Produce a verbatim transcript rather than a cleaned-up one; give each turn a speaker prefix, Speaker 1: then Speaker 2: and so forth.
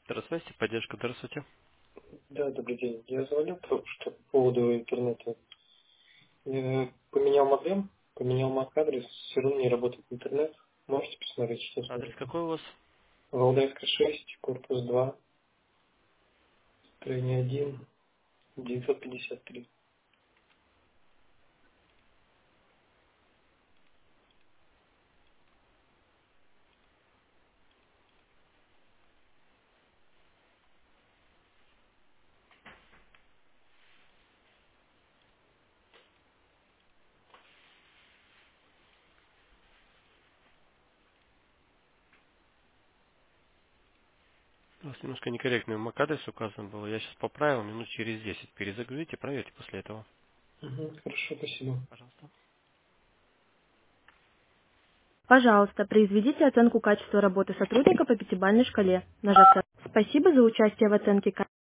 Speaker 1: Здравствуйте, поддержка, здравствуйте.
Speaker 2: Да, добрый день. Я звоню по, что по поводу интернета. Я поменял модем, поменял мак-адрес, все равно не работает интернет. Можете посмотреть, что с
Speaker 1: Адрес
Speaker 2: ним?
Speaker 1: какой у вас?
Speaker 2: Валдайская шесть, корпус два, строение один, девятьсот пятьдесят три.
Speaker 1: У вас немножко некорректный мак-адрес указан был. Я сейчас поправил минут через десять. Перезагрузите, проверьте после этого.
Speaker 2: Угу, хорошо, спасибо.
Speaker 1: Пожалуйста.
Speaker 3: Пожалуйста, произведите оценку качества работы сотрудника по пятибалльной шкале, нажав «Спасибо за участие в оценке качества».